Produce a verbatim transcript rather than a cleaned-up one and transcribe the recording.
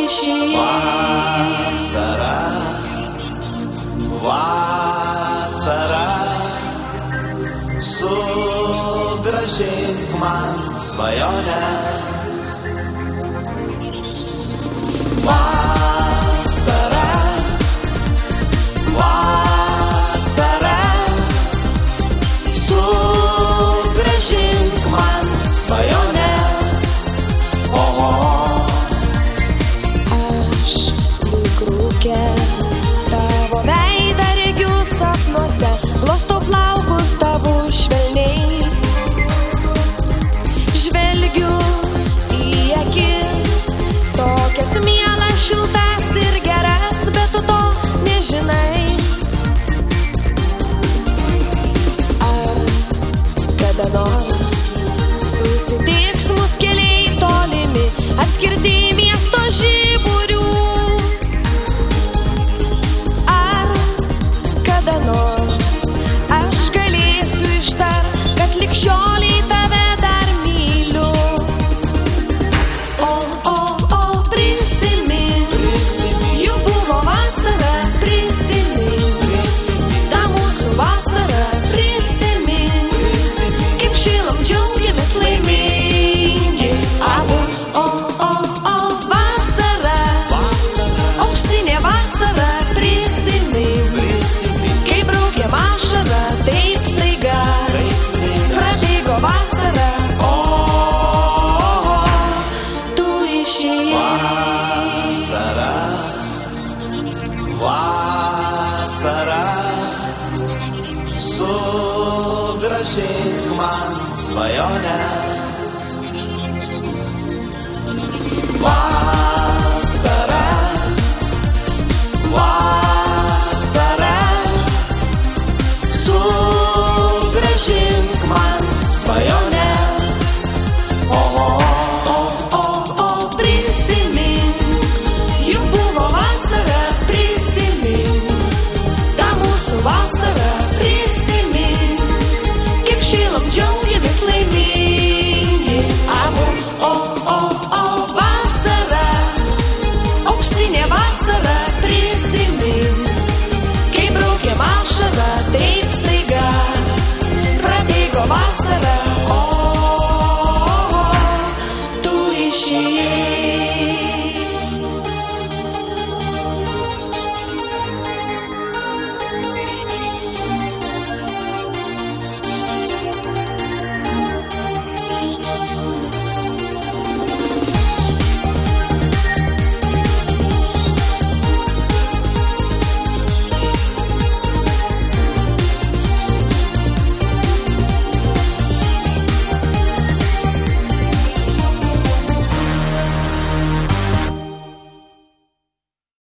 išėjai. Vasara, vasara, sugrąžink man svajones. Vasara, vasara, sugrąžink man svajones. Oho, Aš lyg rūke tavo veidą regiu sapnuose, glostau plaukus tavo švelniai. Žvelgiu į akis, tokias mielas, šiltas ir geras, bet tu to nežinai. Ar kada nors susitiks mus keliai tolimi, atskirti miesto žiburių? Ar kada nors aš galėsiu ištart, kad lig šiolei tave dar myliu? O, o, o, prisimink, juk buvo vasara, prisimink, ta mūsų vasara, prisimink, kaip šilom džiaugiamės laimingi abu. O, o, o, vasara, auksinė vasara, prisimink, kai braukė ašara, taip staiga prabėgo vasara. O, tu išėjai. vasara, vasara, sugrąžink man svajones.